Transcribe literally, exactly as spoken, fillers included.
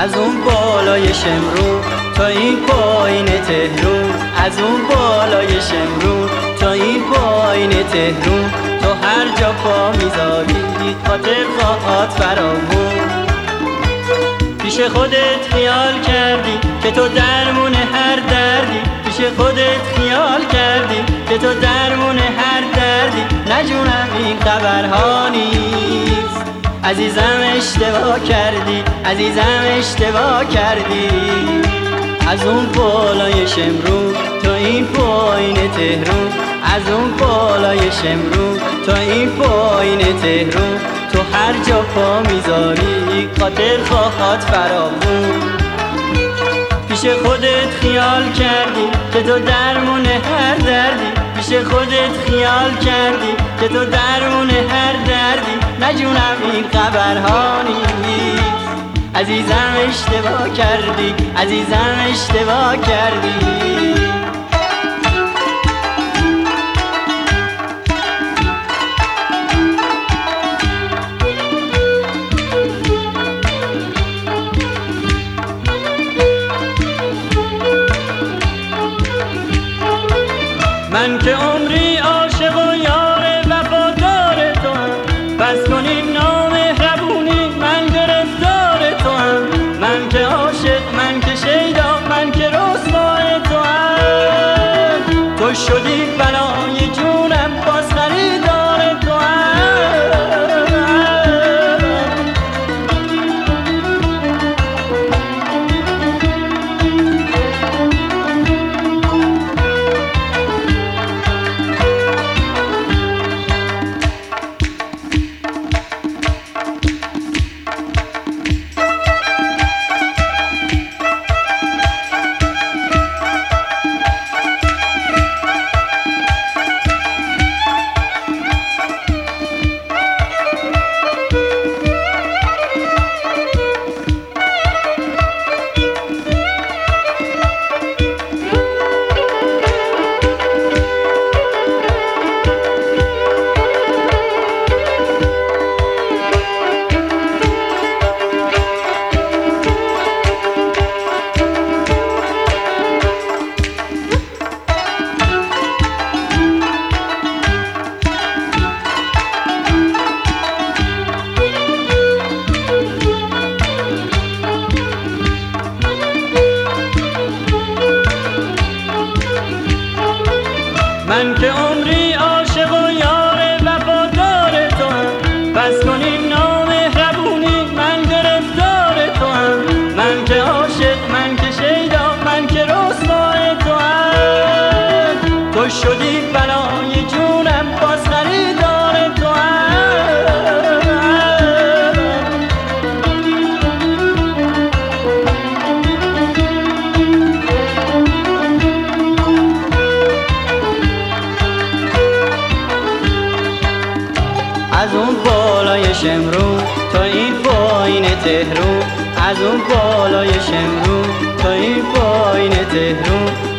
از اون بالای شمرون تا این پایین تهرون، از اون بالای شمرون تا این پایین تهرون. تو هر جا پا میذاری خاطر خواهد فرامون. پیش خودت خیال کردی که تو درمون هر دردی، پیش خودت خیال کردی که تو درمون هر دردی. نجونم این خبرها نیست، عزیزم اشتباه کردی، عزیزم اشتباه کردی. از اون بالای شمرون تا این پایین تهرون، از اون بالای شمرون تا این پایین تهرون. تو هر جا پا میذاری خاطر خواهد فراوون. پیش خودت خیال کردی که تو درمون هر دردی، پیش خودت خیال کردی که تو درمون هر دردی. نجونم این خبرها نیست، عزیزم اشتباه کردی، عزیزم اشتباه کردی. من که عمری عاشق و یار وفادار تو هم، بس کن این نامهربونی من گرفتار تو هم. من که عاشق، من که شیدا، من که رسوای تو هم. تو شدی بلای جونم باز خریدار تو هم. من که عمری عاشق و یار وفادار تو هم، بس کن این نامهربونی من گرفتار تو هم. من که عاشق، من که شیدا، من که رسوای تو هم. تو شدی بلای جونم باز خریدار تو هم. از اون بالای شمرون تا این پایین تهرون، از اون بالای شمرون تا این پایین تهرون.